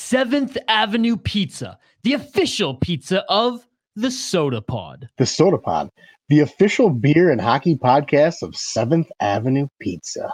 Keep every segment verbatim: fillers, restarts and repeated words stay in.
Seventh Avenue Pizza, the official pizza of the Soda Pod. The Soda Pod, the official beer and hockey podcast of Seventh Avenue Pizza.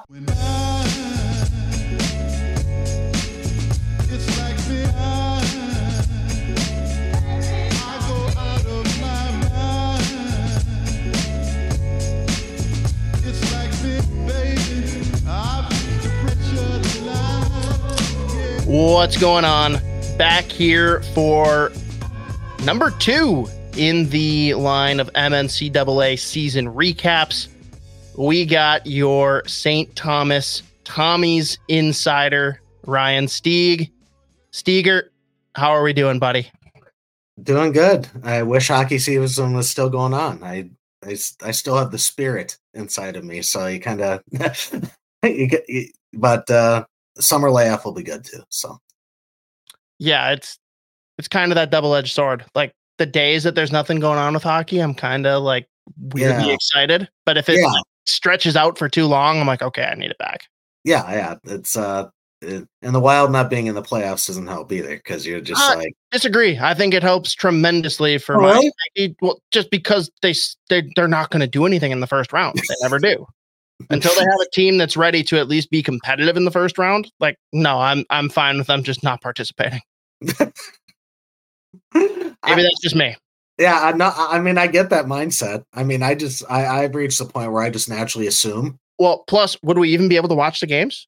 What's going on? Back here for number two in the line of M N C double A season recaps. We got your Saint Thomas Tommy's insider, Ryan Stieg. Steger, how are we doing, buddy? Doing good. I wish hockey season was still going on. I I, I still have the spirit inside of me, so you kind of you get, you, but uh, summer layoff will be good too. So yeah, it's it's kind of that double-edged sword. Like the days that there's nothing going on with hockey, I'm kind of like weirdly yeah. excited. But if it yeah. like, stretches out for too long, I'm like, okay, I need it back. Yeah, yeah. It's uh, it, and the Wild not being in the playoffs doesn't help either because you're just uh, like disagree. I think it helps tremendously for oh, my really? well, just because they they they're not going to do anything in the first round. They never do. Until they have a team that's ready to at least be competitive in the first round, like no, I'm I'm fine with them just not participating. Maybe I, that's just me. Yeah, I'm not. I mean, I get that mindset. I mean, I just I, I've reached the point where I just naturally assume. Well, plus, would we even be able to watch the games?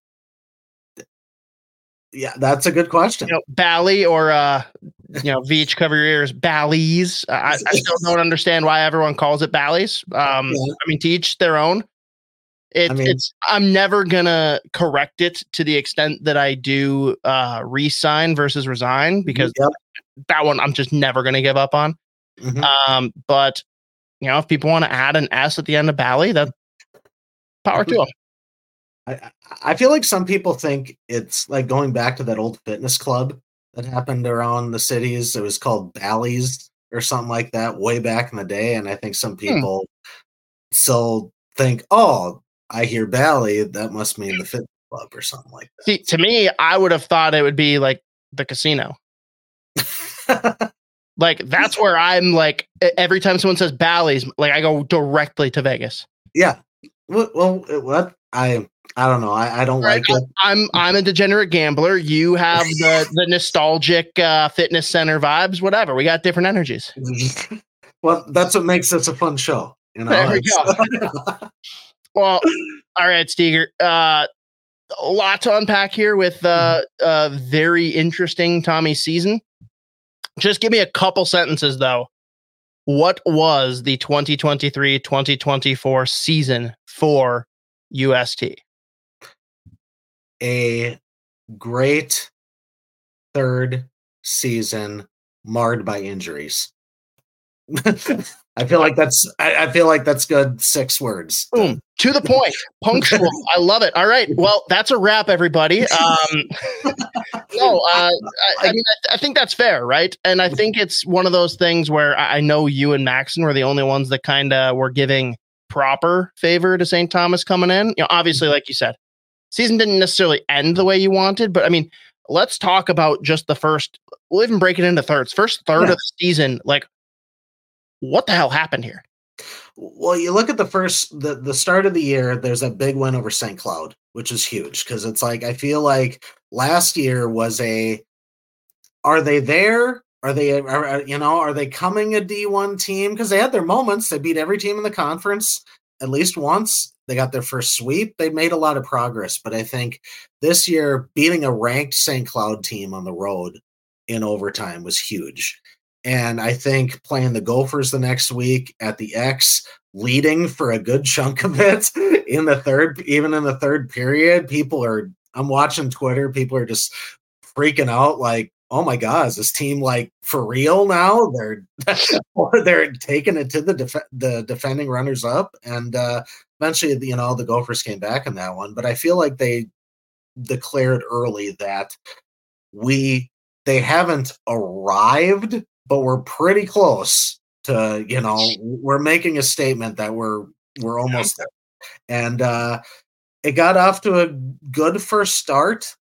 Yeah, that's a good question. You know, Bally or uh, you know, Veach, cover your ears. Bally's. I, I still don't understand why everyone calls it Bally's. Um, yeah. I mean, to each their own. It, I mean, it's. I'm never gonna correct it to the extent that I do uh, re-sign versus resign because yep. that one I'm just never gonna give up on. Mm-hmm. Um, but you know, if people want to add an S at the end of Bally, that power to them. I I feel like some people think it's like going back to that old fitness club that happened around the cities. It was called Bally's or something like that way back in the day, and I think some people hmm. still think, oh. I hear Bally, that must mean the fitness club or something like that. See, to me, I would have thought it would be like the casino. Like, that's where I'm like, every time someone says Bally's, like, I go directly to Vegas. Yeah. Well, well what? I I don't know. I, I don't right, like I, it. I'm I'm a degenerate gambler. You have the, the nostalgic uh, fitness center vibes, whatever. We got different energies. Well, that's what makes this a fun show. You know? There we go. Well, all right, Steger. Uh, a lot to unpack here with uh, a very interesting Tommy season. Just give me a couple sentences, though. What was the twenty twenty-three twenty twenty-four season for U S T? A great third season marred by injuries. I feel like that's I, I feel like that's good six words. Boom. To the point. Punctual. I love it. All right. Well, that's a wrap, everybody. Um, no, uh, I, I mean, I, I think that's fair, right? And I think it's one of those things where I, I know you and Maxon were the only ones that kind of were giving proper favor to Saint Thomas coming in. You know, obviously, like you said, season didn't necessarily end the way you wanted, but I mean, let's talk about just the first. We'll even break it into thirds. First third yeah. of the season, like. What the hell happened here? Well, you look at the first, the, the start of the year, there's a big win over Saint Cloud, which is huge because it's like, I feel like last year was a, are they there? Are they, are, you know, are they coming a D one team? Because they had their moments. They beat every team in the conference at least once. They got their first sweep. They made a lot of progress. But I think this year, beating a ranked Saint Cloud team on the road in overtime was huge. And I think playing the Gophers the next week at the X, leading for a good chunk of it in the third, even in the third period, people are, I'm watching Twitter, people are just freaking out like, oh my God, is this team like for real now? They're, or they're taking it to the def- the defending runners up. And uh, eventually, you know, the Gophers came back in that one. But I feel like they declared early that we, they haven't arrived, but we're pretty close to, you know, we're making a statement that we're we're almost there. And uh, it got off to a good first start.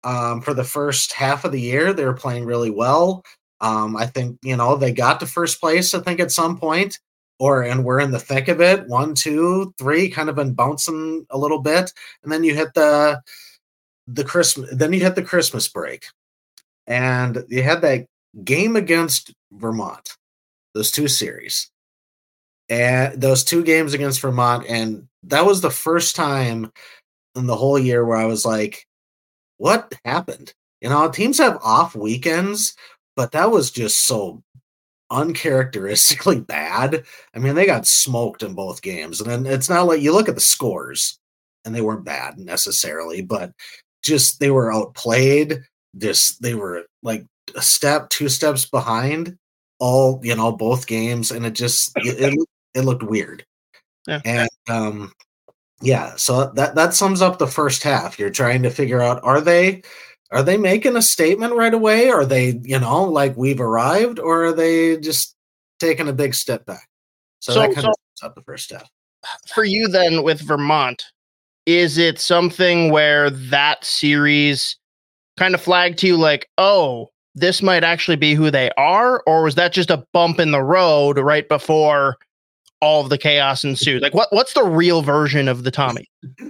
Um, for the first half of the year, they were playing really well. Um, I think, you know, they got to first place, I think, at some point, or and we're in the thick of it. One, two, three, kind of been bouncing a little bit. And then you hit the the Christmas, then you hit the Christmas break. And you had that game against Vermont, those two series. And those two games against Vermont, and that was the first time in the whole year where I was like, what happened? You know, teams have off weekends, but that was just so uncharacteristically bad. I mean, they got smoked in both games. And then it's not like you look at the scores and they weren't bad necessarily, but just they were outplayed. Just they were like a step, two steps behind all, you know, both games. And it just, it, it, it looked weird. Yeah. And, um, yeah, so that, that sums up the first half. You're trying to figure out, are they are they making a statement right away? Are they, you know, like we've arrived, or are they just taking a big step back? So, So- that kind so- of sums up the first half. For you then with Vermont, is it something where that series kind of flagged to you like, oh, this might actually be who they are? Or was that just a bump in the road right before all of the chaos ensued? Like what what's the real version of the Tommy?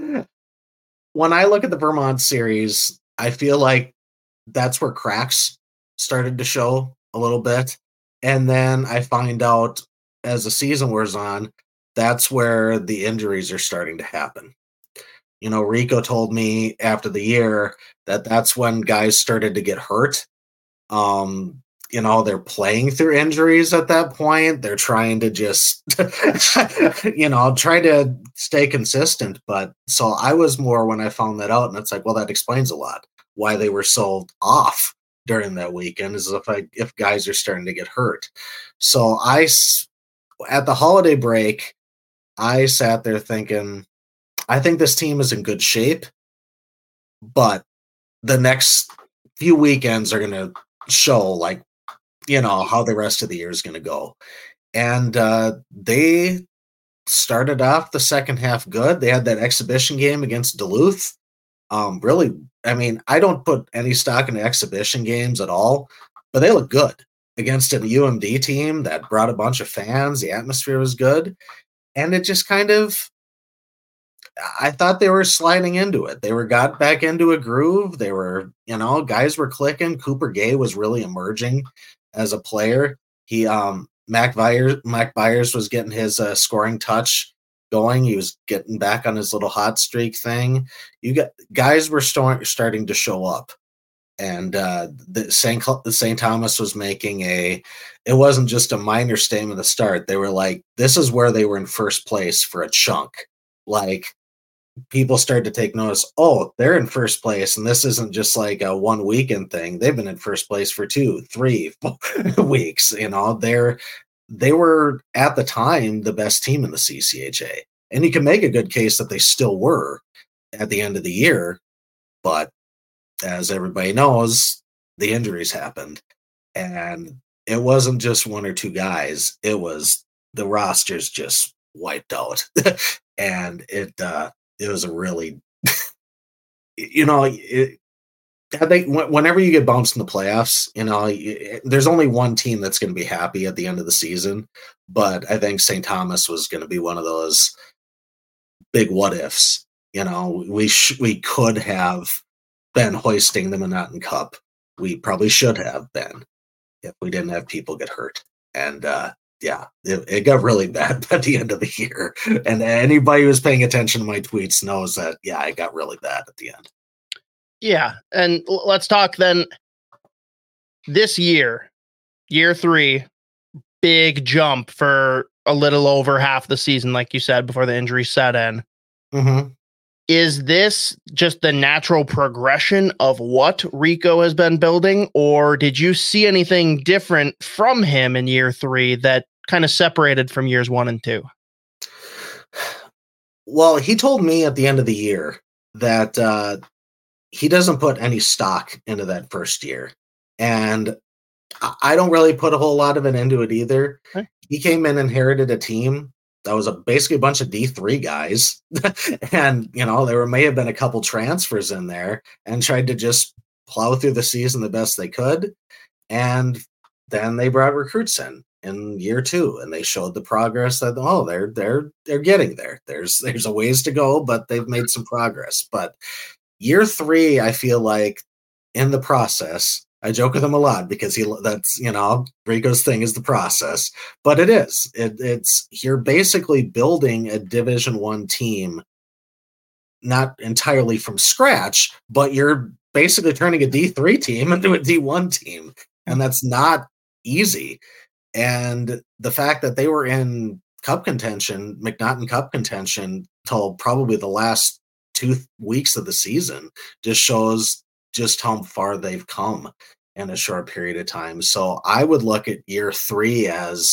When I look at the Vermont series, I feel like that's where cracks started to show a little bit. And then I find out as the season wears on, that's where the injuries are starting to happen. You know, Rico told me after the year that that's when guys started to get hurt. Um, you know, they're playing through injuries at that point. They're trying to just, you know, try to stay consistent. But so I was more when I found that out, and it's like, well, that explains a lot why they were so off during that weekend, is if I, if guys are starting to get hurt. So I, at the holiday break, I sat there thinking, I think this team is in good shape, but the next few weekends are going to show, like, you know, how the rest of the year is going to go. And uh, they started off the second half good. They had that exhibition game against Duluth. Um, really, I mean, I don't put any stock in exhibition games at all, but they look good against a U M D team that brought a bunch of fans. The atmosphere was good. And it just kind of, I thought they were sliding into it. They were got back into a groove. They were, you know, guys were clicking. Cooper Gay was really emerging as a player. He, um, Mac Byers, Mac Byers was getting his uh, scoring touch going. He was getting back on his little hot streak thing. You got guys were start, starting to show up, and uh, the Saint Saint Thomas was making a. It wasn't just a minor statement to start. They were like, this is where they were in first place for a chunk. Like, people started to take notice, oh, they're in first place, and this isn't just like a one weekend thing. They've been in first place for two, three weeks. You know, they're they were at the time the best team in the C C H A. And you can make a good case that they still were at the end of the year, but as everybody knows, the injuries happened. And it wasn't just one or two guys, it was the rosters just wiped out. And it uh it was a really, you know, it, I think whenever you get bounced in the playoffs, you know, it, there's only one team that's going to be happy at the end of the season. But I think Saint Thomas was going to be one of those big what ifs. You know, we sh- we could have been hoisting the Monoton Cup. We probably should have been if we didn't have people get hurt. And uh, yeah, it, it got really bad at the end of the year. And anybody who's paying attention to my tweets knows that, yeah, it got really bad at the end. Yeah. And l- let's talk then this year, year three, big jump for a little over half the season, like you said, before the injury set in. Mm-hmm. Is this just the natural progression of what Rico has been building, or did you see anything different from him in year three that kind of separated from years one and two? Well, he told me at the end of the year that uh, he doesn't put any stock into that first year. And I don't really put a whole lot of it into it either. Okay. He came in and inherited a team that was a, basically a bunch of D three guys. And, you know, there may have been a couple transfers in there, and tried to just plow through the season the best they could. And then they brought recruits in in year two, and they showed the progress that, oh, they're they're they're getting there. There's there's a ways to go, but they've made some progress. But year three, I feel like in the process, I joke with him a lot because he that's, you know, Rico's thing is the process, but it is. It, it's you're basically building a Division One team, not entirely from scratch, but you're basically turning a D three team into a D one team, and that's not easy. And the fact that they were in Cup contention, McNaughton Cup contention, till probably the last two weeks of the season just shows just how far they've come in a short period of time. So I would look at year three as,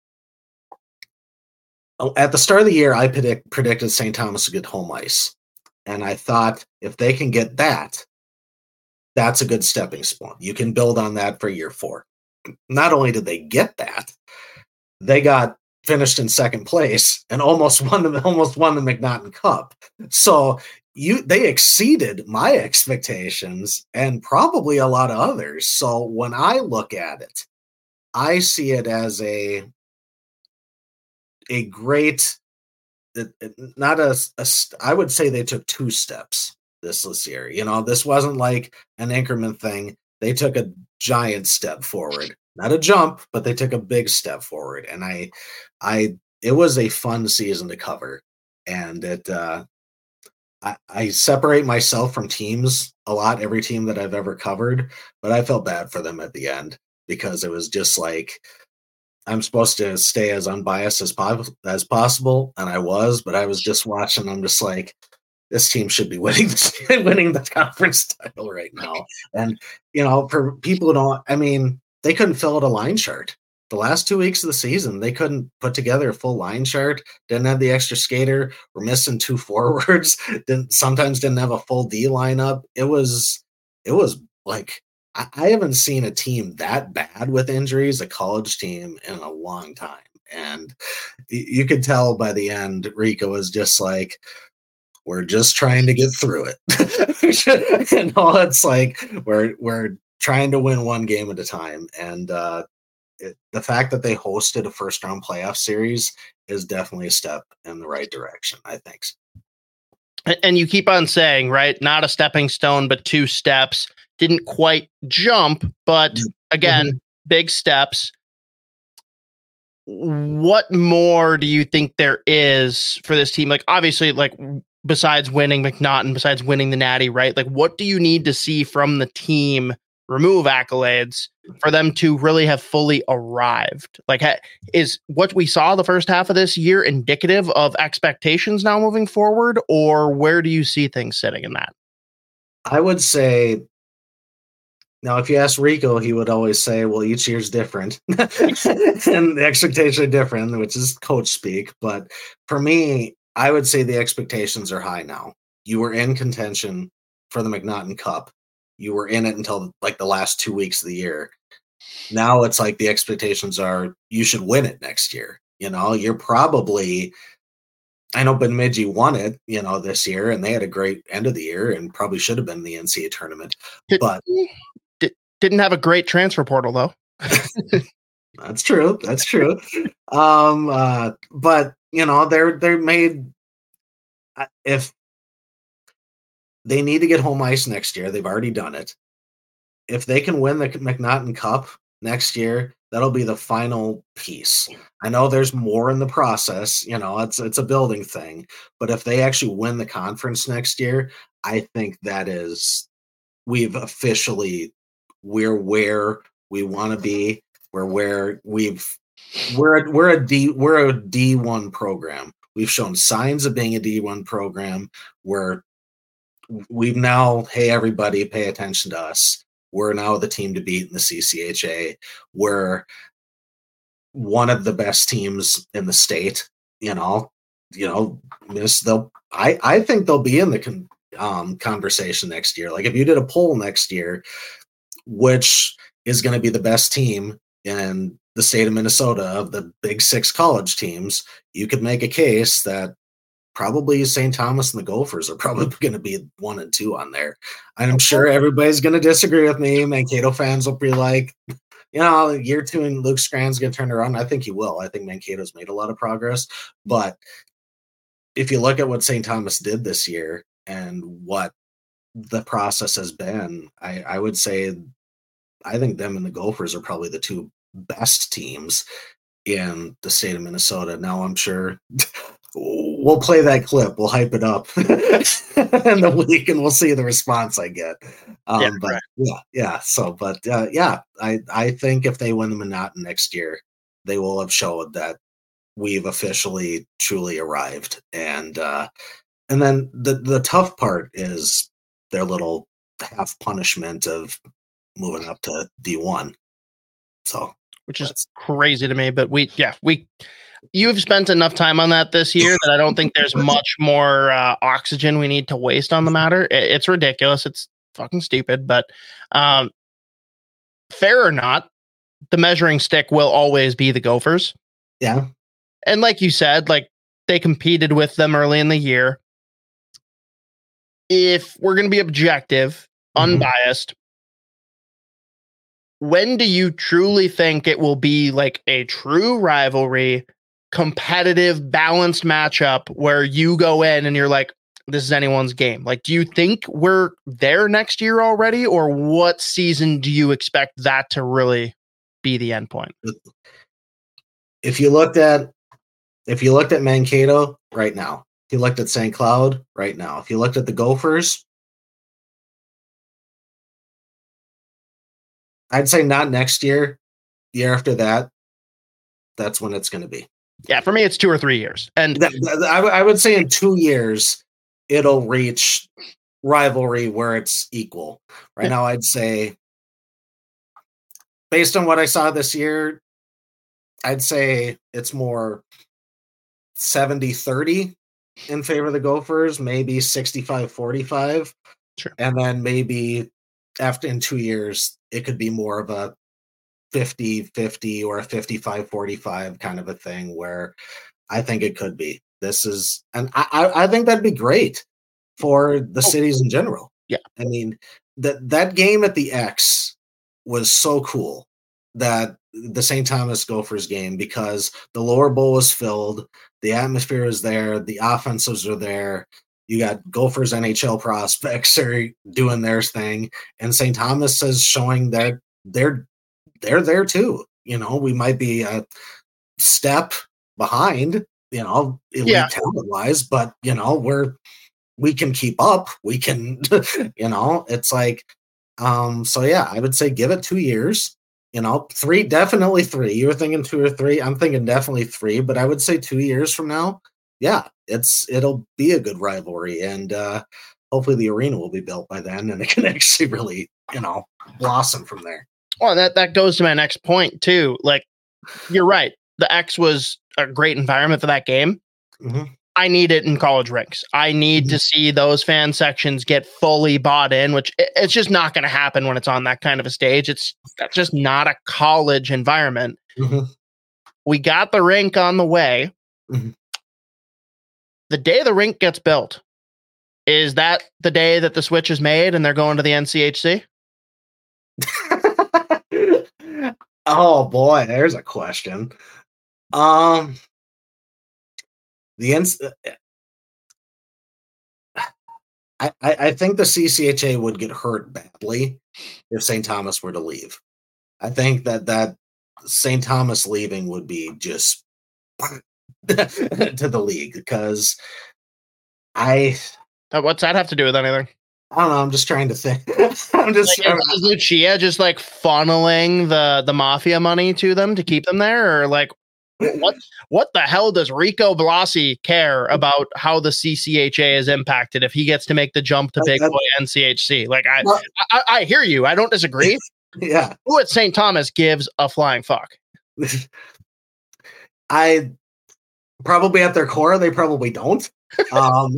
at the start of the year, I predict, predicted Saint Thomas would get home ice. And I thought if they can get that, that's a good stepping stone. You can build on that for year four. Not only did they get that, they got finished in second place and almost won the almost won the McNaughton Cup. So you they exceeded my expectations and probably a lot of others. So when I look at it, I see it as a a great, not a, a I would say they took two steps this this year. You know, this wasn't like an increment thing. They took a giant step forward, not a jump, but they took a big step forward. And I, I, it was a fun season to cover. And it, uh, I, I separate myself from teams a lot, every team that I've ever covered, but I felt bad for them at the end because it was just like, I'm supposed to stay as unbiased as, po- as possible. And I was, but I was just watching. I'm just like, this team should be winning the, winning the conference title right now. And, you know, for people who don't, I mean, they couldn't fill out a line chart. The last two weeks of the season, they couldn't put together a full line chart, didn't have the extra skater, were missing two forwards, didn't sometimes didn't have a full D lineup. It was, it was like, I, I haven't seen a team that bad with injuries, a college team, in a long time. And you could tell by the end, Rico was just like, we're just trying to get through it. You know, it's like we're we're trying to win one game at a time. And uh, it, the fact that they hosted a first round playoff series is definitely a step in the right direction, I think. And you keep on saying, right, not a stepping stone, but two steps. Didn't quite jump, but again, mm-hmm. big steps. What more do you think there is for this team? Like, obviously, like, besides winning McNaughton, besides winning the Natty, right? Like, what do you need to see from the team, remove accolades, for them to really have fully arrived? Like, ha- is what we saw the first half of this year indicative of expectations now moving forward, or where do you see things sitting in that? I would say, now, if you ask Rico, he would always say, well, each year's different and the expectations are different, which is coach speak. But for me, I would say the expectations are high now. You were in contention for the McNaughton Cup. You were in it until like the last two weeks of the year. Now it's like the expectations are you should win it next year. You know, you're probably, I know Bemidji won it, you know, this year, and they had a great end of the year and probably should have been in the N C A A tournament. Did, but did, didn't have a great transfer portal, though. That's true. That's true. um, uh, but you know, they're they're made. If they need to get home ice next year, they've already done it. If they can win the McNaughton Cup next year, that'll be the final piece. I know there's more in the process. You know, it's it's a building thing. But if they actually win the conference next year, I think that is we've officially we're where we want to be. We're where we've we're we're a D we're a D one program. We've shown signs of being a D one program. We're we've now, hey everybody, pay attention to us. We're now the team to beat in the C C H A. We're one of the best teams in the state. You know, you know, miss they'll. I I think they'll be in the con, um, conversation next year. Like if you did a poll next year, which is going to be the best team in the state of Minnesota of the big six college teams, you could make a case that probably Saint Thomas and the Gophers are probably going to be one and two on there. I'm sure everybody's going to disagree with me. Mankato fans will be like, you know, year two and Luke Scran's going to turn around. I think he will. I think Mankato's made a lot of progress. But if you look at what Saint Thomas did this year and what the process has been, I, I would say I think them and the Gophers are probably the two best teams in the state of Minnesota. Now, I'm sure we'll play that clip. We'll hype it up in the week, and we'll see the response I get. Um, yeah, but right. yeah, yeah. So, but uh, yeah, I I think if they win the Minot next year, they will have showed that we've officially truly arrived. And uh, and then the the tough part is their little half punishment of moving up to D one. So, which is crazy to me, but we, yeah, we, you've spent enough time on that this year that I don't think there's much more uh, oxygen we need to waste on the matter. It, it's ridiculous. It's fucking stupid, but um, fair or not, the measuring stick will always be the Gophers. Yeah. And like you said, like they competed with them early in the year. If we're going to be objective, mm-hmm. unbiased, when do you truly think it will be like a true rivalry, competitive, balanced matchup where you go in and you're like, this is anyone's game? Like, do you think we're there next year already, or what season do you expect that to really be the end point? If you looked at, if you looked at Mankato right now, if you looked at Saint Cloud right now, if you looked at the Gophers, I'd say not next year. Year after that, that's when it's going to be. Yeah, for me, it's two or three years. And that, that, I, w- I would say in two years, it'll reach rivalry where it's equal. Right yeah. now, I'd say, based on what I saw this year, I'd say it's more seventy thirty in favor of the Gophers, maybe sixty-five forty-five. Sure. And then maybe after in two years, it could be more of a fifty fifty or a fifty-five forty-five kind of a thing where I think it could be. This is, and I, I think that'd be great for the oh. cities in general. Yeah. I mean, that that game at the X was so cool, that the Saint Thomas Gophers game, because the lower bowl was filled, the atmosphere was there, the offenses are there. You got Gophers N H L prospects are doing their thing, and Saint Thomas is showing that they're they're there too. You know, we might be a step behind, you know, elite yeah. talent wise, but you know, we're we can keep up. We can, you know, it's like, um, so yeah, I would say give it two years. You know, three, definitely three. You were thinking two or three. I'm thinking definitely three, but I would say two years from now, yeah, it's it'll be a good rivalry, and uh, hopefully the arena will be built by then, and it can actually really, you know, blossom from there. Well, that that goes to my next point too. Like, you're right. The X was a great environment for that game. Mm-hmm. I need it in college rinks. I need mm-hmm. to see those fan sections get fully bought in, which it, it's just not going to happen when it's on that kind of a stage. It's that's just not a college environment. Mm-hmm. We got the rink on the way. Mm-hmm. The day the rink gets built, is that the day that the switch is made and they're going to the N C H C? Oh boy, there's a question. Um, the N C- I, I think the C C H A would get hurt badly if Saint Thomas were to leave. I think that that Saint Thomas leaving would be just to the league, because I. What's that have to do with anything? I don't know. I'm just trying to think. I'm just like, is, is Lucia just like funneling the the mafia money to them to keep them there, or like what what the hell does Rico Blasi care about how the C C H A is impacted if he gets to make the jump to big boy N C H C? Like I, well, I I hear you. I don't disagree. Yeah. Who at Saint Thomas gives a flying fuck? I probably at their core they probably don't. Um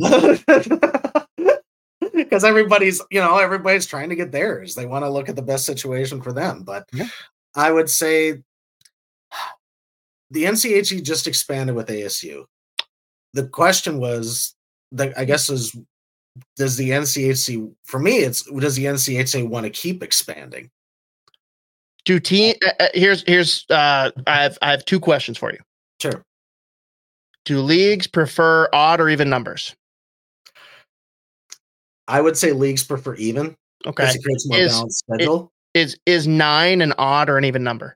Because everybody's, you know, everybody's trying to get theirs. They want to look at the best situation for them. But yeah. I would say the N C H E just expanded with A S U. The question was, the, I guess is does the N C H C for me? It's does the N C H C want to keep expanding? Do team uh, here's here's uh, I have I have two questions for you. Sure. Do leagues prefer odd or even numbers? I would say leagues prefer even. Okay. Because it creates more Is- balanced schedule. Is is nine an odd or an even number?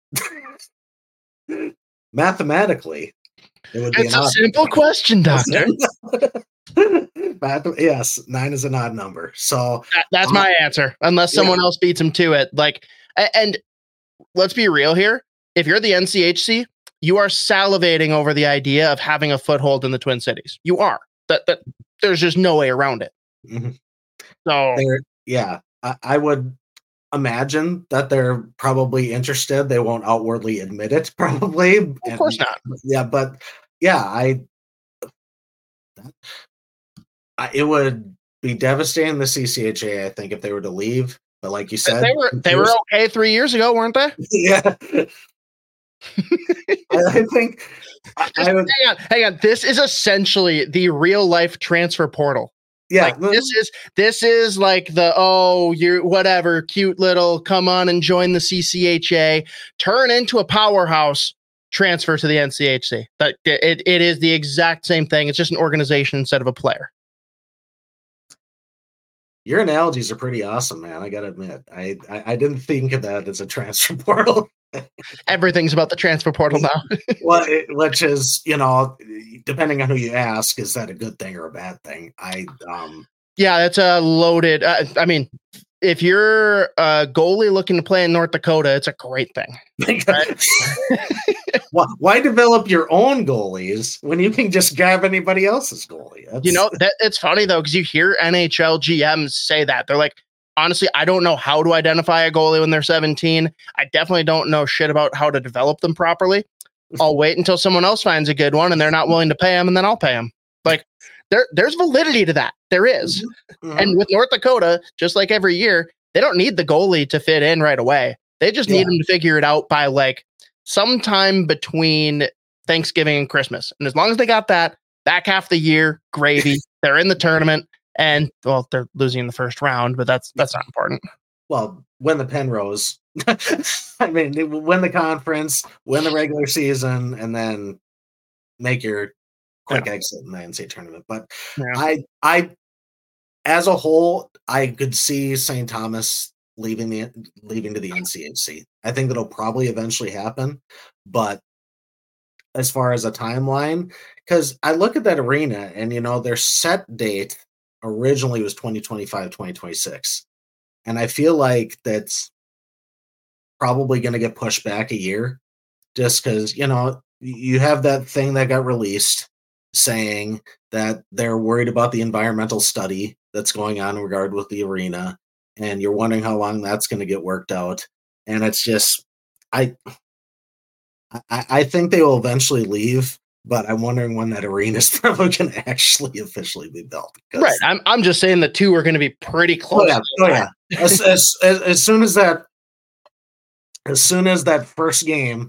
Mathematically, it would be It's an a odd simple number. question, doctor. Math- yes, nine is an odd number. So That- that's my answer. Unless someone else beats him to it. Like, a- and let's be real here. If you're the N C H C, you are salivating over the idea of having a foothold in the Twin Cities. You are. That that there's just no way around it. Mhm. So they're yeah, I, I would imagine that they're probably interested. They won't outwardly admit it, probably. of course not. Yeah, but yeah, I, I it would be devastating the C C H A, I think, if they were to leave. But like you said, They were they were okay three years ago, weren't they? yeah. I, I think I, Just I would, hang on, hang on. This is essentially the real life transfer portal. yeah. Like, this is this is like the oh you whatever cute little come on and join the C C H A, turn into a powerhouse, transfer to the N C H C. That it, it is the exact same thing. It's just an organization instead of a player. Your analogies are pretty awesome, man. I gotta admit, I, I I didn't think of that as a transfer portal. Everything's about the transfer portal now. Well, it, which is, you know, depending on who you ask, is that a good thing or a bad thing? I um Yeah, that's a loaded. Uh, I mean, if you're a goalie looking to play in North Dakota, it's a great thing. Right? why, why develop your own goalies when you can just grab anybody else's goalie? That's, You know, that it's funny though, because you hear N H L G Ms say that. They're like, honestly, I don't know how to identify a goalie when they're seventeen. I definitely don't know shit about how to develop them properly. I'll wait until someone else finds a good one and they're not willing to pay them, and then I'll pay them. Like, there, there's validity to that. There is. Mhm. And with North Dakota, just like every year, they don't need the goalie to fit in right away. They just need Yeah. them to figure it out by like sometime between Thanksgiving and Christmas. And as long as they got that back half the year, gravy, they're in the tournament. And well, they're losing in the first round, but that's that's not important. well, win the Penrose. I mean, they win the conference, win the regular season, and then make your quick Yeah. exit in the N C A A tournament. But Yeah. I, I, as a whole, I could see Saint Thomas leaving the leaving to the N C H C. I think that'll probably eventually happen, but as far as a timeline, because I look at that arena and you know their set date originally was twenty twenty-five, twenty twenty-six, and I feel like that's probably going to get pushed back a year, just because you know you have that thing that got released saying that they're worried about the environmental study that's going on in regard with the arena, and you're wondering how long that's going to get worked out. And it's just, I, I, I think they will eventually leave, but I'm wondering when that arena is probably going to actually officially be built. 'cause- Right. I'm I'm just saying the two are going to be pretty Oh close. yeah, oh yeah. As, as, as, as soon as that, as soon as that first game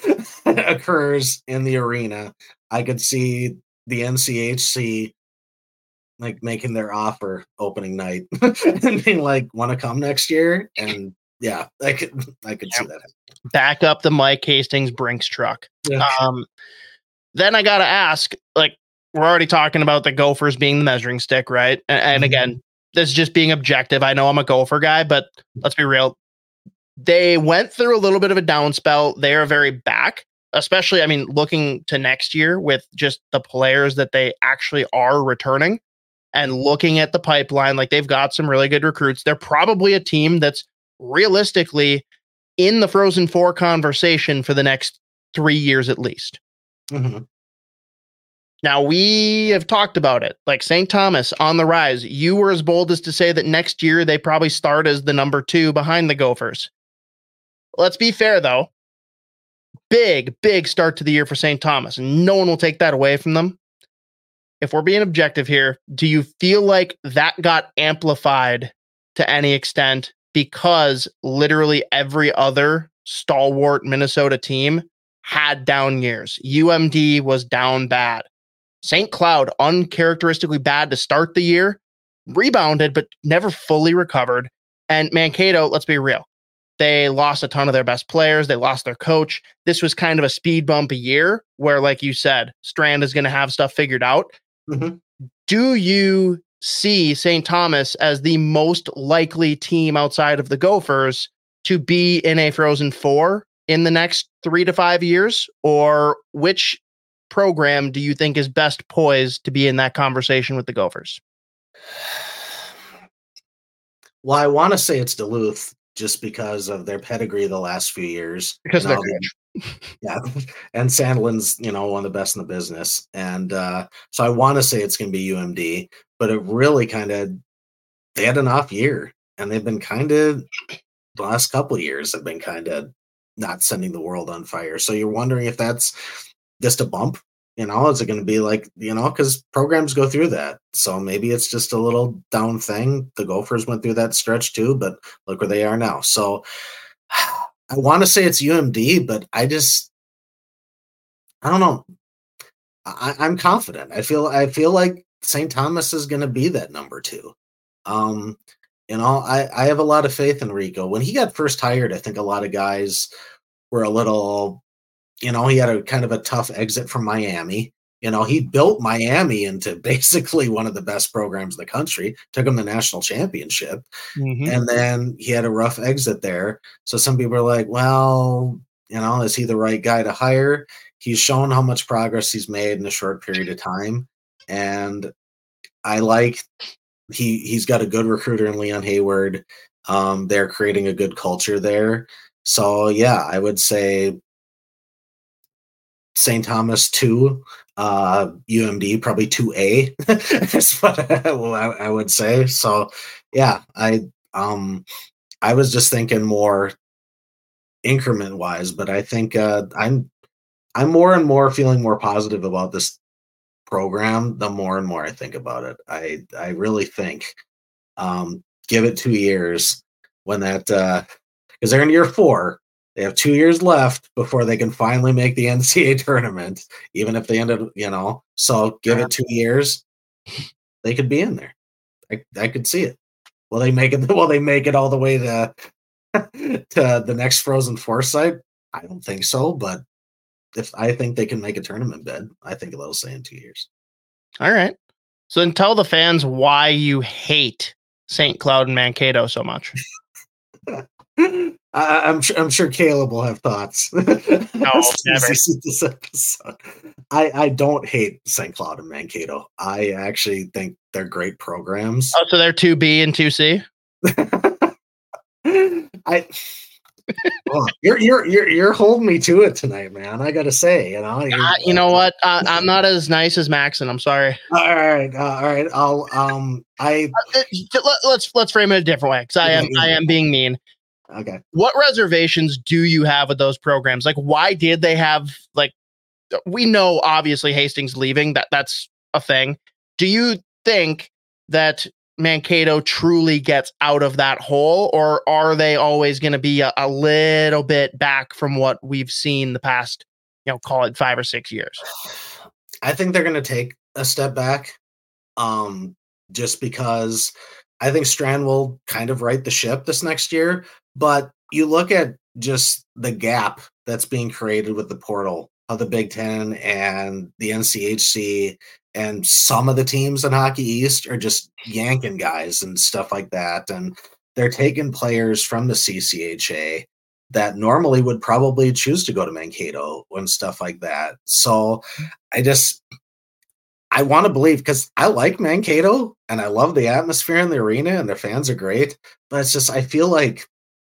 occurs in the arena, I could see the N C H C like making their offer opening night and being like, "Want to come next year?" And yeah, I could, I could see that. Back up the Mike Hastings Brinks truck. Yeah. Um, then I got to ask, like, we're already talking about the Gophers being the measuring stick, right? And, and Mhm. again, this is just being objective. I know I'm a Gopher guy, but let's be real. They went through a little bit of a down spell. They are very back, especially, I mean, looking to next year with just the players that they actually are returning and looking at the pipeline, like they've got some really good recruits. They're probably a team that's realistically in the Frozen Four conversation for the next three years at least. Mhm. Now, we have talked about it, like Saint Thomas on the rise. You were as bold as to say that next year they probably start as the number two behind the Gophers. Let's be fair, though. Big, big start to the year for Saint Thomas, and no one will take that away from them. If we're being objective here, do you feel like that got amplified to any extent because literally every other stalwart Minnesota team had down years? U M D was down bad. Saint Cloud, uncharacteristically bad to start the year, rebounded, but never fully recovered. And Mankato, let's be real, they lost a ton of their best players. They lost their coach. This was kind of a speed bump a year where, like you said, Strand is going to have stuff figured out. Mm-hmm. Do you see Saint Thomas as the most likely team outside of the Gophers to be in a Frozen Four in the next three to five years? Or which program do you think is best poised to be in that conversation with the Gophers? Well, I want to say it's Duluth just because of their pedigree the last few years. Because they're yeah, and Sandlin's, you know, one of the best in the business. And uh, so I want to say it's going to be U M D, but it really kind of, they had an off year and they've been kind of, the last couple of years have been kind of not sending the world on fire. So you're wondering if that's just a bump, you know, is it going to be like, you know, because programs go through that. So maybe it's just a little down thing. The Gophers went through that stretch too, but look where they are now. So I want to say it's U M D, but I just, I don't know. I, I'm confident. I feel, I feel like Saint Thomas is going to be that number two. Um, you know, I, I have a lot of faith in Rico. When he got first hired, I think a lot of guys were a little, you know, he had a kind of a tough exit from Miami. You know, he built Miami into basically one of the best programs in the country, took him the national championship. Mm-hmm. And then he had a rough exit there. So some people are like, well, you know, is he the right guy to hire? He's shown how much progress he's made in a short period of time. And I like, he, he's got a good recruiter in Leon Hayward. Um, they're creating a good culture there. So yeah, I would say Saint Thomas two, uh, U M D probably two A is what I, well, I, I would say. So yeah, I um I was just thinking more increment wise, but I think uh, I'm I'm more and more feeling more positive about this program the more and more I think about it. I I really think um, give it two years when that uh, because they're in year four. They have two years left before they can finally make the N C A A tournament, even if they ended, you know. So give it two years, they could be in there. I, I could see it. Will they make it? Will they make it all the way to to the next Frozen Four site? I don't think so, but if I think they can make a tournament bid, I think they'll say in two years. All right. So then tell the fans why you hate Saint Cloud and Mankato so much. I, I'm sure. I'm sure Caleb will have thoughts. No, never. This episode. I I don't hate Saint Cloud and Mankato. I actually think they're great programs. Oh, so they're two B and two C. I. Well, you're you're you're you're holding me to it tonight, man. I gotta say, you know. Uh, you know what? Uh, I'm not as nice as Maxon. I'm sorry. All right, uh, all right. I'll um. I uh, let, let's let's frame it a different way because I am I am being mean. Okay. What reservations do you have with those programs? Like, why did they have, like, we know obviously Hastings leaving, that that's a thing. Do you think that Mankato truly gets out of that hole, or are they always going to be a, a little bit back from what we've seen the past, you know, call it five or six years? I think they're going to take a step back. Um, just because I think Strand will kind of right the ship this next year. But you look at just the gap that's being created with the portal of the Big Ten and the N C H C, and some of the teams in Hockey East are just yanking guys and stuff like that. And they're taking players from the C C H A that normally would probably choose to go to Mankato and stuff like that. So I just, I want to believe, because I like Mankato and I love the atmosphere in the arena and their fans are great, but it's just, I feel like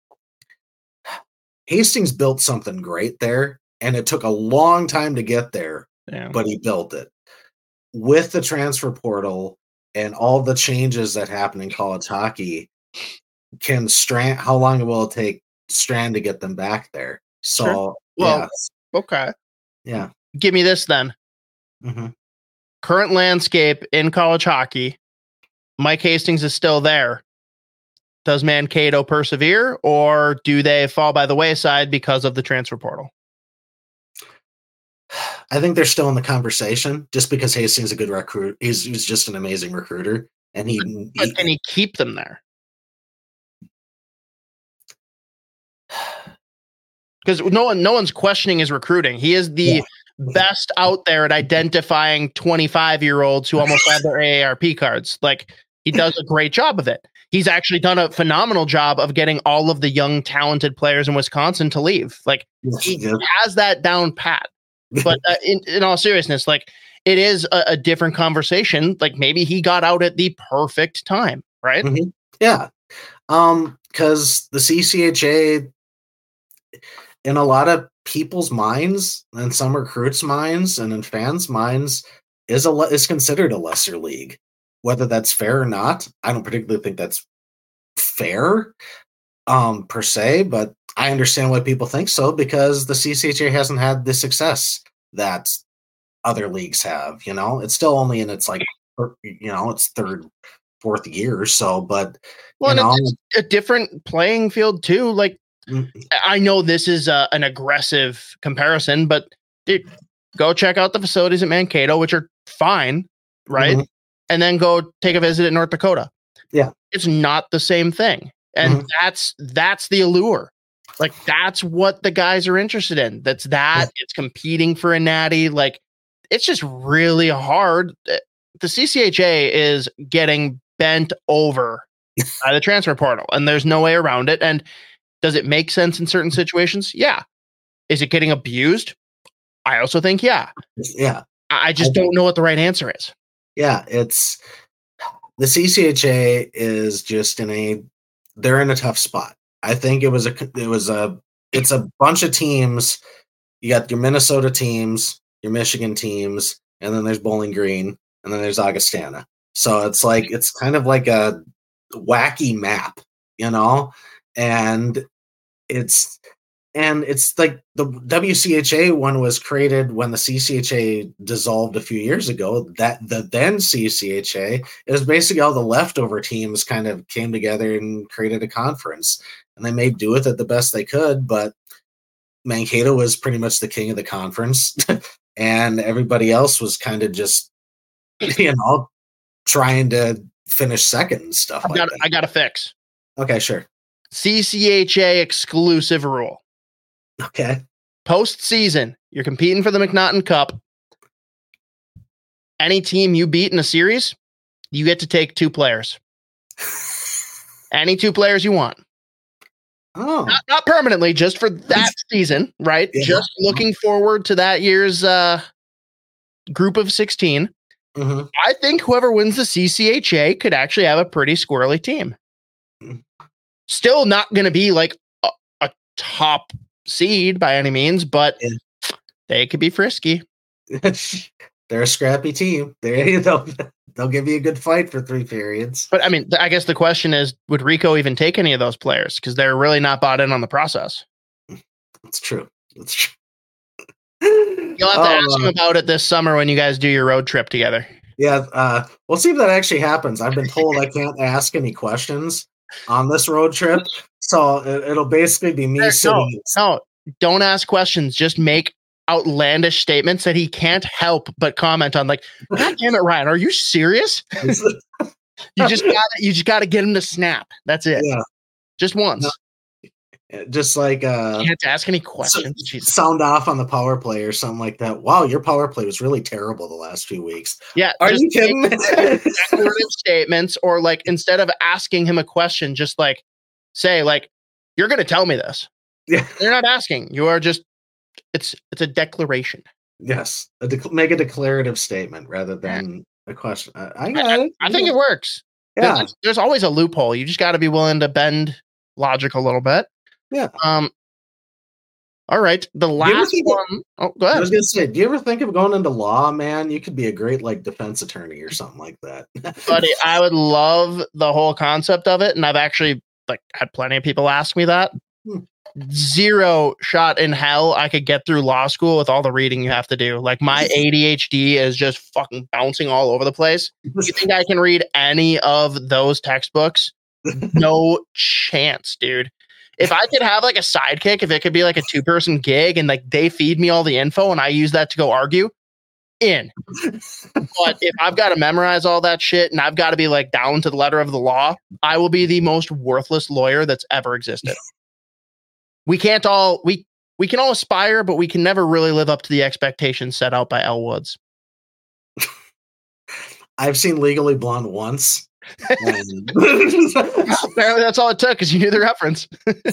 Hastings built something great there, and it took a long time to get there, yeah. But he built it. With the transfer portal and all the changes that happen in college hockey, can Strand, how long will it take Strand to get them back there? So, sure. Well, yeah. Okay. Yeah. Give me this then. Mm-hmm. Current landscape in college hockey, Mike Hastings is still there. Does Mankato persevere, or do they fall by the wayside because of the transfer portal? I think they're still in the conversation just because Hastings is a good recruit. He's, he's just an amazing recruiter, and he, But he can he keep them there? Because no one, no one's questioning his recruiting. He is the Yeah. best out there at identifying twenty-five-year-olds who almost have their A A R P cards. Like, he does a great job of it. He's actually done a phenomenal job of getting all of the young, talented players in Wisconsin to leave. Like, Yes, he yeah. has that down pat. But uh, in, in all seriousness, like, it is a, a different conversation. Like, maybe he got out at the perfect time, right? Mhm. Yeah. Um, because the C C H A, in a lot of people's minds, and some recruits' minds, and in fans' minds, is a le- is considered a lesser league. Whether that's fair or not, I don't particularly think that's fair, um, per se. But I understand why people think so, because the C C H A hasn't had the success that other leagues have. You know, it's still only in its like, er, you know, its third, fourth year or so. But Well, you and know, it's a different playing field too. Like, mm, I know this is uh, an aggressive comparison, but dude, go check out the facilities at Mankato, which are fine, right? Mhm. And then go take a visit at North Dakota. Yeah. It's not the same thing. And Mhm. that's that's the allure. Like, that's what the guys are interested in. That's that. It's competing for a natty. Like, it's just really hard. The C C H A is getting bent over by the transfer portal, and there's no way around it. And does it make sense in certain situations? Yeah. Is it getting abused? I also think, yeah. yeah. I I just I don't know what the right answer is. Yeah, it's the C C H A is just in a they're in a tough spot. I think it was a it was a it's a bunch of teams. You got your Minnesota teams, your Michigan teams, and then there's Bowling Green, and then there's Augustana. So it's like it's kind of like a wacky map, you know? And it's and it's like the W C H A one was created when the C C H A dissolved a few years ago. That the then C C H A, it was basically all the leftover teams kind of came together and created a conference, and they made do with it the best they could. But Mankato was pretty much the king of the conference, and everybody else was kind of just, you know, trying to finish second and stuff I like got that. I got to fix Okay, sure. C C H A exclusive rule. Okay. Postseason, you're competing for the McNaughton Cup. Any team you beat in a series, you get to take two players. Any two players you want. Oh, Not, not permanently, just for that season, right? Yeah. Just looking forward to that year's uh, group of sixteen. mhm. I think whoever wins the C C H A could actually have a pretty squirrely team. Still not going to be like a, a top seed by any means, but Yeah. they could be frisky. They're a scrappy team. They they'll they'll give you a good fight for three periods. But I mean, th- I guess the question is, would Rico even take any of those players? Because they're really not bought in on the process. It's true. It's true. You'll have to Oh, ask him about it this summer when you guys do your road trip together. Yeah, uh, we'll see if that actually happens. I've been told I can't ask any questions on this road trip, so it, it'll basically be me No, sitting. no, don't ask questions. Just make outlandish statements that he can't help but comment on. Like, God damn it, Ryan, are you serious? You just got you just got to get him to snap. That's it. Yeah, Just once. just like uh, You can't ask any so- questions. Jesus. sound off on the power play or something like that. Wow, your power play was really terrible the last few weeks. Yeah. Are just you kidding me? declarative statements, or like instead of asking him a question, just like say, like, you're gonna tell me this. Yeah. You're not asking. You are just it's it's a declaration. Yes, a dec- make a declarative statement rather than a question. I, I got it. I think it works. Yeah, There's, there's always a loophole. You just got to be willing to bend logic a little bit. Yeah. Um. All right. The ever last think of- one. Oh, go I ahead. was gonna say, do you ever think of going into law, man? You could be a great like defense attorney or something like that. Buddy, I would love the whole concept of it, and I've actually like had plenty of people ask me that. Hmm. Zero shot in hell I could get through law school with all the reading you have to do. Like, my A D H D is just fucking bouncing all over the place. You think I can read any of those textbooks? No chance, dude. if I could have like a sidekick, if it could be like a two person gig and like they feed me all the info and I use that to go argue, in. But if I've got to memorize all that shit and I've got to be like down to the letter of the law, I will be the most worthless lawyer that's ever existed. We can't all we we can all aspire, but we can never really live up to the expectations set out by Elle Woods. I've seen Legally Blonde once. And apparently that's all it took because you knew the reference.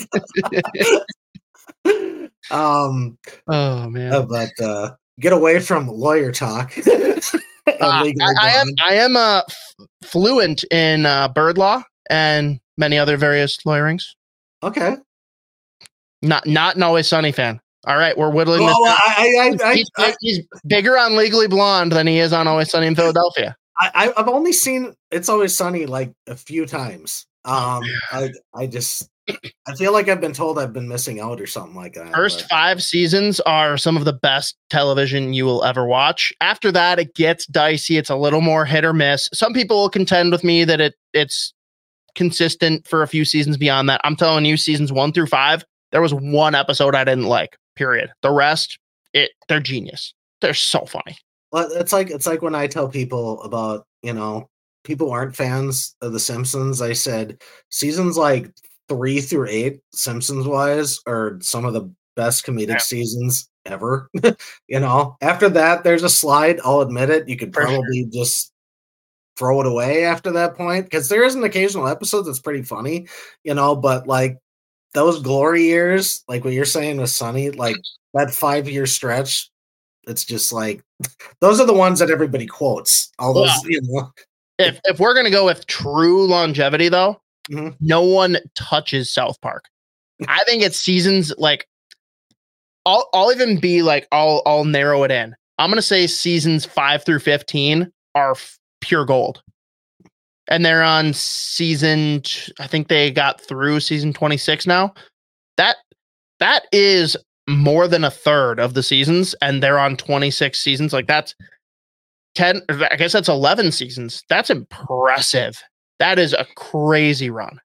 um oh man. uh, but uh get away from lawyer talk. uh, I, I am I am uh, f- fluent in uh, bird law and many other various lawyerings. Okay. Not not an Always Sunny fan. All right, we're whittling Well, this. I, I, I, he's, I, he's bigger on Legally Blonde than he is on Always Sunny in Philadelphia. I, I've only seen It's Always Sunny like a few times. Um, I, I just, I feel like I've been told I've been missing out or something like that. First but. five seasons are some of the best television you will ever watch. After that, it gets dicey. It's a little more hit or miss. Some people will contend with me that it it's consistent for a few seasons beyond that. I'm telling you, seasons one through five, there was one episode I didn't like. Period. The rest, it they're genius. They're so funny. Well, it's like it's like when I tell people about, you know, people who aren't fans of The Simpsons. I said seasons like three through eight, Simpsons wise, are some of the best comedic yeah. seasons ever. You know, after that, there's a slide. I'll admit it. You could probably sure. just throw it away after that point because there is an occasional episode that's pretty funny, you know, but like those glory years, like what you're saying with Sunny, like that five year stretch, it's just like those are the ones that everybody quotes. All those, well, you know. If if we're gonna go with true longevity, though, mm-hmm. no one touches South Park. I think it's seasons like I'll I'll even be like I'll I'll narrow it in. I'm gonna say seasons five through fifteen are f- pure gold. And they're on season, I think they got through season twenty-six now. That that is more than a third of the seasons, and they're on twenty-six seasons. Like that's ten, I guess that's eleven seasons. That's impressive. That is a crazy run.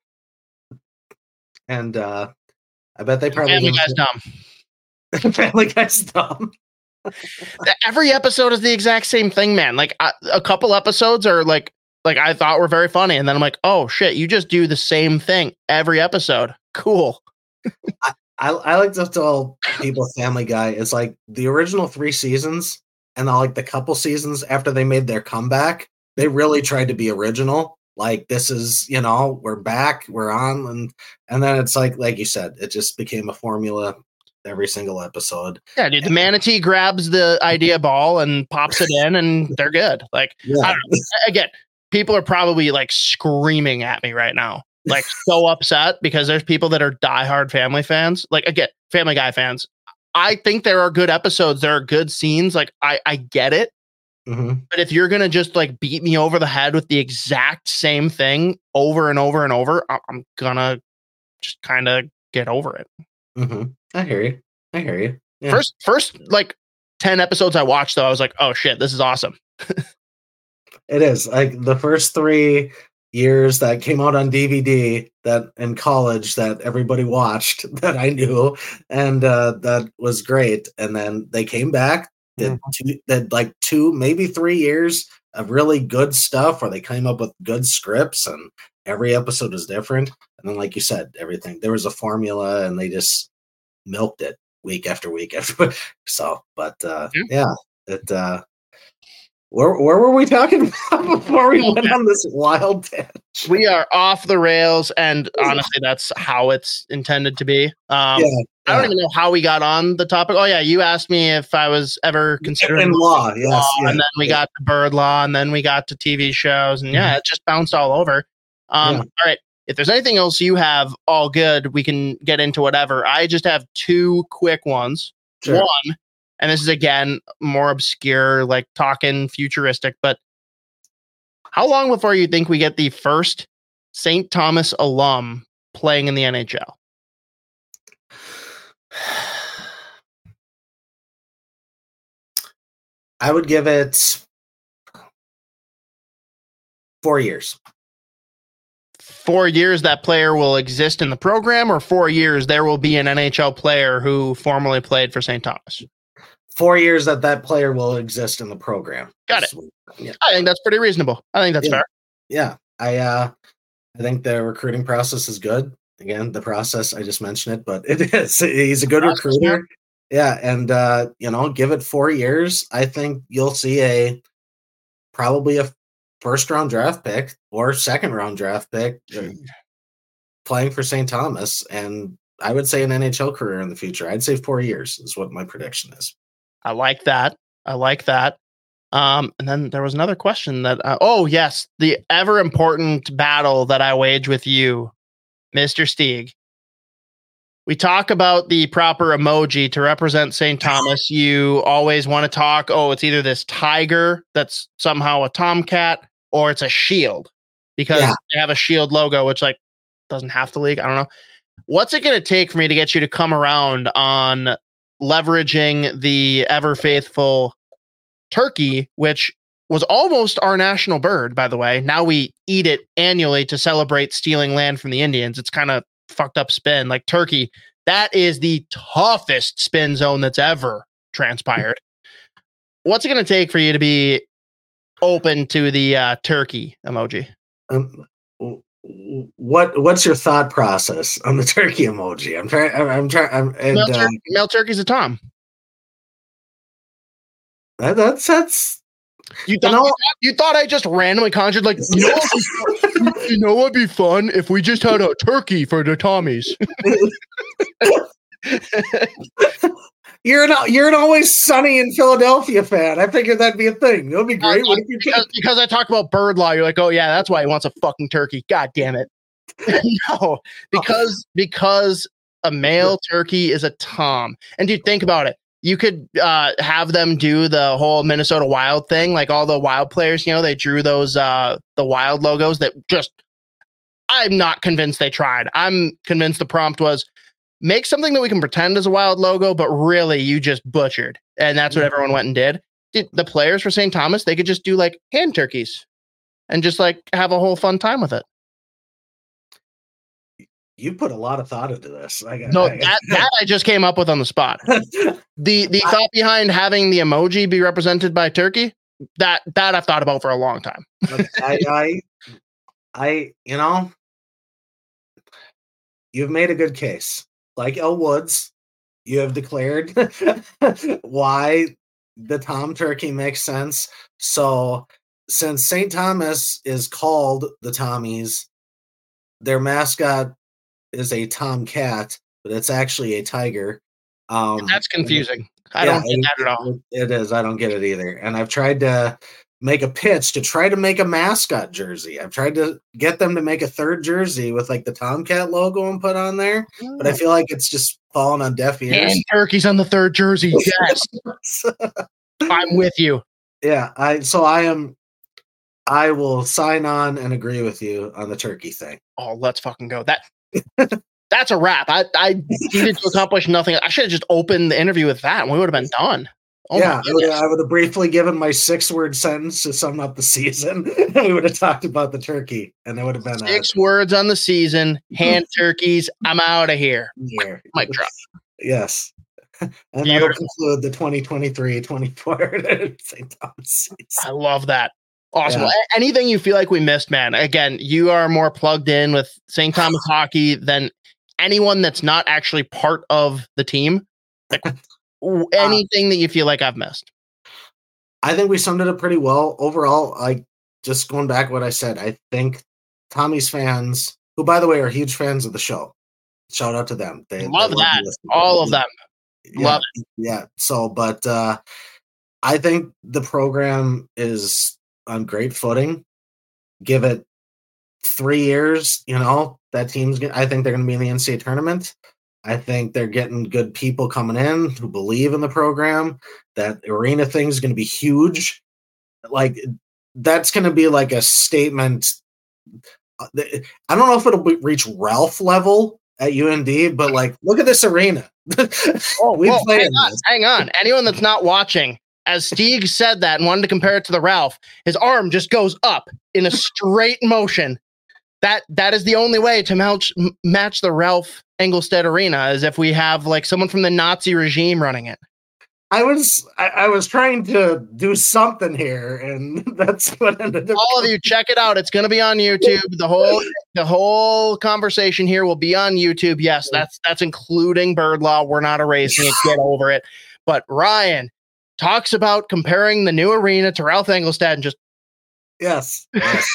And uh, I bet they probably Family Guy's dumb. Family Guy's dumb. Every episode is the exact same thing, man. Like a, a couple episodes are like. Like I thought were very funny. And then I'm like, oh shit, you just do the same thing every episode. Cool. I, I, I like to tell people Family Guy is like the original three seasons and then like the couple seasons after they made their comeback, they really tried to be original. Like this is, you know, we're back, we're on. And, and then it's like, like you said, it just became a formula every single episode. Yeah, dude, the manatee grabs the idea ball and pops it in and they're good. Like, yeah. I don't know. Again, people are probably like screaming at me right now, like so upset because there's people that are diehard Family fans. Like again, Family Guy fans. I think there are good episodes. There are good scenes. Like I, I get it. Mm-hmm. But if you're going to just like beat me over the head with the exact same thing over and over and over, I'm going to just kind of get over it. Mm-hmm. I hear you. I hear you. Yeah. First, first like ten episodes I watched though, I was like, oh shit, this is awesome. It is like the first three years that came out on D V D that in college that everybody watched that I knew, and uh, that was great. And then they came back, did mm-hmm. two, did like two, maybe three years of really good stuff, where they came up with good scripts, and every episode was different. And then, like you said, everything there was a formula, and they just milked it week after week after. So, but uh, mm-hmm. yeah, it. Uh, Where where were we talking about before we went on this wild tangent? We are off the rails, and honestly, that's how it's intended to be. Um, yeah, yeah. I don't even know how we got on the topic. Oh yeah, you asked me if I was ever considering law, yes, law yeah, and then we yeah. got to bird law, and then we got to T V shows, and yeah, mm-hmm. it just bounced all over. Um, yeah. All right, if there's anything else you have, all good. We can get into whatever. I just have two quick ones. Sure. One. And this is, again, more obscure, like talking futuristic, but how long before you think we get the first Saint Thomas alum playing in the N H L? I would give it four years. four years that player will exist in the program, or four years there will be an N H L player who formerly played for Saint Thomas? Four years that that player will exist in the program. Got it. Yeah. I think that's pretty reasonable. I think that's yeah. fair. Yeah. I uh I think the recruiting process is good. Again, the process, I just mentioned it, but it is. He's a good process, recruiter. Man. Yeah. And uh, you know, give it four years. I think you'll see a probably a first round draft pick or second round draft pick playing for Saint Thomas. And I would say an N H L career in the future. I'd say four years is what my prediction is. I like that. I like that. Um, and then there was another question that, uh, oh, yes, the ever important battle that I wage with you, Mister Stieg. We talk about the proper emoji to represent Saint Thomas. You always want to talk, oh, it's either this tiger that's somehow a tomcat or it's a shield because yeah. they have a shield logo, which like doesn't have to leak. I don't know. What's it going to take for me to get you to come around on leveraging the ever faithful turkey, which was almost our national bird, by the way. Now we eat it annually to celebrate stealing land from the Indians. It's kind of fucked up spin. Like turkey, that is the toughest spin zone that's ever transpired. What's it going to take for you to be open to the uh, turkey emoji? Um, what What's your thought process on the turkey emoji? I'm trying. I'm, I'm trying. I'm, and, male, tur- uh, male turkey's a tom. That, that's that's. You thought, you, know, you thought I just randomly conjured like you know, you know what'd be fun if we just had a turkey for the Tommies. You're an you're an Always Sunny in Philadelphia fan. I figured that'd be a thing. It would be great. Uh, if you because, because I talk about bird law, you're like, oh yeah, that's why he wants a fucking turkey. God damn it. No, because because a male turkey is a tom. And dude, think about it. You could uh, have them do the whole Minnesota Wild thing, like all the Wild players. You know, they drew those uh, the Wild logos that just. I'm not convinced they tried. I'm convinced the prompt was. Make something that we can pretend is a Wild logo, but really you just butchered. And that's what everyone went and did. Did the players for Saint Thomas, they could just do like hand turkeys and just like have a whole fun time with it. You put a lot of thought into this. I got, no, I, that, that I just came up with on the spot. The the I, thought behind having the emoji be represented by turkey, that that I've thought about for a long time. I, I, I, you know, you've made a good case. Like Elle Woods, you have declared why the Tom Turkey makes sense. So since Saint Thomas is called the Tommies, their mascot is a tomcat, but it's actually a tiger. Um, That's confusing. I yeah, don't get that at all. It is. I don't get it either. And I've tried to make a pitch to try to make a mascot jersey. I've tried to get them to make a third jersey with like the Tomcat logo and put on there, oh. but I feel like it's just falling on deaf ears. And turkeys on the third jersey. Yes. I'm with you. Yeah. I, so I am, I will sign on and agree with you on the turkey thing. Oh, let's fucking go. That, that's a wrap. I, I needed to accomplish nothing. I should have just opened the interview with that and we would have been done. Oh yeah, I would, have, I would have briefly given my six-word sentence to sum up the season. We would have talked about the turkey, and it would have been six a, words on the season. Hand turkeys. I'm out of here. here. Mic drop. Yes, and Beautiful. That'll conclude the twenty twenty-three twenty-four Saint Thomas season. I love that. Awesome. Yeah. Anything you feel like we missed, man? Again, you are more plugged in with Saint Thomas hockey than anyone that's not actually part of the team. Like, anything uh, that you feel like I've missed? I think we summed it up pretty well. Overall, like just going back to what I said, I think Tommy's fans, who by the way are huge fans of the show, shout out to them. They love they that. All of them. Yeah, love it. Yeah. So, but uh, I think the program is on great footing. Give it three years, you know, that team's, I think they're going to be in the N C double A tournament. I think they're getting good people coming in who believe in the program. That arena thing is going to be huge. Like, that's going to be like a statement. I don't know if it'll reach Ralph level at U N D, but like, look at this arena. Oh, we well, hang on, hang on. Anyone that's not watching, as Stieg said that and wanted to compare it to the Ralph, his arm just goes up in a straight motion. that that is the only way to match match the Ralph Engelstad Arena, is if we have like someone from the Nazi regime running it. I was I, I was trying to do something here, and that's what ended up. All of you, check it out. It's going to be on YouTube. The whole the whole conversation here will be on YouTube. Yes, that's that's including Bird Law. We're not erasing it. Get over it. But Ryan talks about comparing the new arena to Ralph Engelstad and just yes. yes.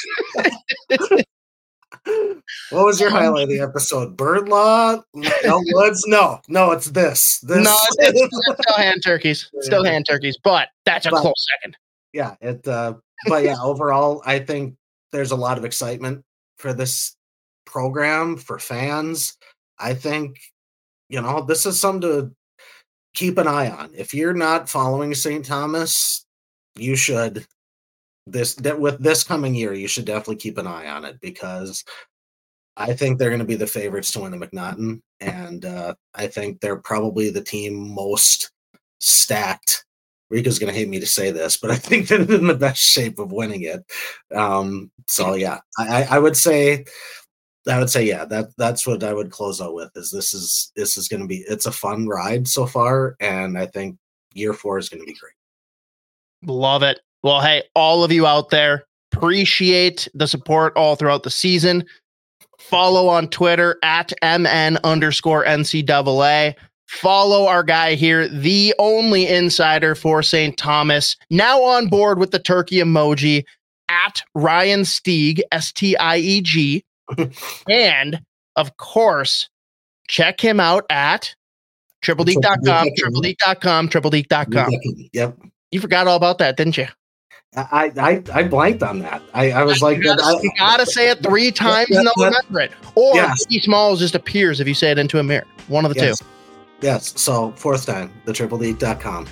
What was your highlight of the episode? Bird Law? No Woods? No, no, it's this. this. No, it's, it's still hand turkeys. Still hand turkeys, but that's a but, close second. Yeah, it. Uh, but yeah, overall, I think there's a lot of excitement for this program for fans. I think, you know, this is something to keep an eye on. If you're not following Saint Thomas, you should. This that with this coming year, you should definitely keep an eye on it, because I think they're going to be the favorites to win the McNaughton, and uh, I think they're probably the team most stacked. Rika's going to hate me to say this, but I think they're in the best shape of winning it. Um, so yeah, I, I would say, I would say yeah, that that's what I would close out with. Is this is this is going to be it's a fun ride so far, and I think year four is going to be great. Love it. Well, hey, all of you out there, appreciate the support all throughout the season. Follow on Twitter at MN underscore NCAA. Follow our guy here, the only insider for Saint Thomas, now on board with the turkey emoji, at Ryan Stieg, S T I E G. And, of course, check him out at triple deke dot com, triple deke dot com, triple deke dot com. Yep. You forgot all about that, didn't you? I, I I blanked on that. I, I was like, you gotta, I, you gotta say it three times yeah, and they'll that, remember it. Or yes. Biggie Smalls just appears if you say it into a mirror. One of the yes. two. Yes. So fourth time, the triple deke dot com.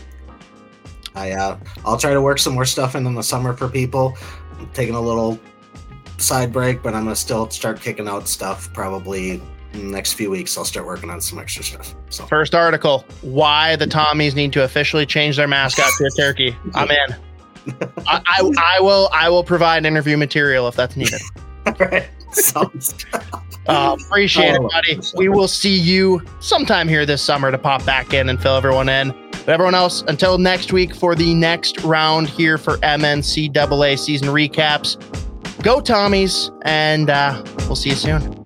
I uh I'll try to work some more stuff in in the summer for people. I'm taking a little side break, but I'm gonna still start kicking out stuff probably in the next few weeks. I'll start working on some extra stuff. So first article, why the Tommies need to officially change their mascot to a turkey. I'm in. I, I, I will I will provide interview material if that's needed. All right. Sounds uh, appreciate oh, it, buddy. We will see you sometime here this summer to pop back in and fill everyone in. But everyone else, until next week for the next round here for M N C A A season recaps, go Tommies, and uh, we'll see you soon.